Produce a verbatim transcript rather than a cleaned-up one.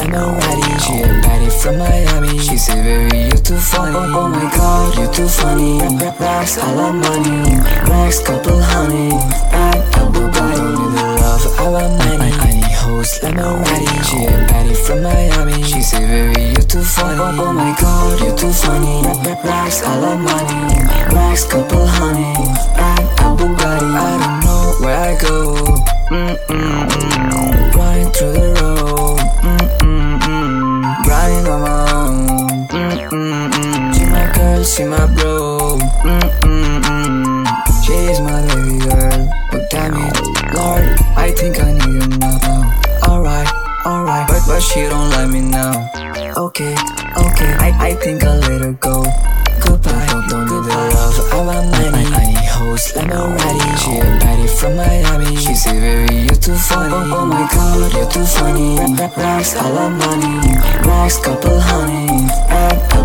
Emirati. She a baddie from Miami. She say, baby, you too funny. Oh, oh my god, you too funny. Racks, I love money. Racks, couple honey. Act a Bugatti. Don't need the love, I want money. I need hoes like Emirati. She a baddie from Miami. She say, baby, you too funny. Oh, oh my god, you too funny. Racks, I love money. Racks, couple honey. Act a Bugatti. I don't know where I go. Mm-mm-mm. Running through the road. Mm-mm-mm. Grinding on my own. Mm-mm-mm. She my girl, she my bro. Mm-mm-mm. She is my baby girl. But damn it, Lord, I think I need her now. Alright, alright, but, but she don't like me now. Okay, okay, I, I think I'll let her go. Goodbye, don't, don't need the love, I want money. I, I need hoes like Emirati. She a baddie from Miami. She say, baby, you too funny. Oh, oh my god, you too funny. Racks, I love money. Racks, couple honey. Act